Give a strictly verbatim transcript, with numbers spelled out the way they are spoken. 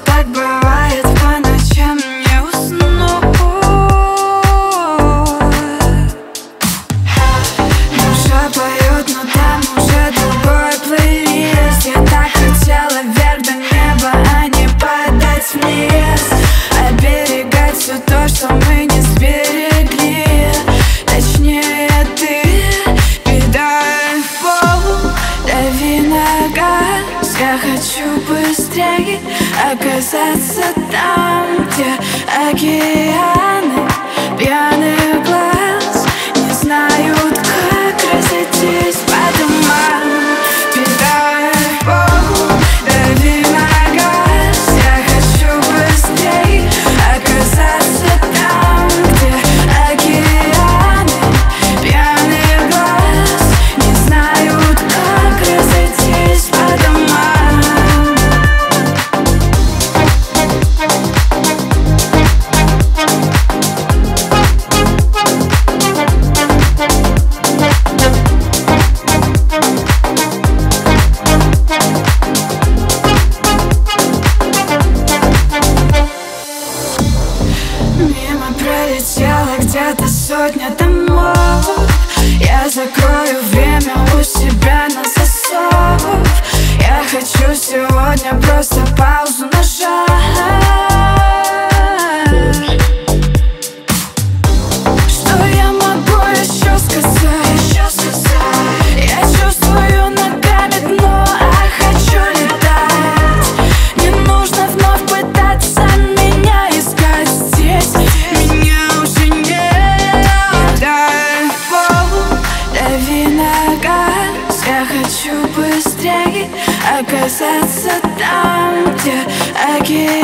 Так бывает по ночам, не уснуть. Душа поет, но там уже другой плейлист. Я так хотела вверх до неба, а не падать вниз. Оберегать все то, что мы не сберегли. Точнее ты, кидай в пол, дави на газ. Я хочу быстрее оказаться там, где океаны пьяных глаз не знают, как разойтись по домам. Кидай в пол, дави на газ. Я хочу быстрее оказаться там, где океаны пьяных глаз не знают, как разойтись по домам. Мимо пролетела где-то сотня домов. Я закрою время у себя на засов. Я хочу сегодня просто паузу нажать. Что я могу еще сказать? Еще сказать? Я чувствую ногами дно, а хочу летать. Не нужно вновь пытаться меня искать здесь. Меня уже нет. Дай в пол, дави на газ. Я хочу быстрее оказаться там, где океан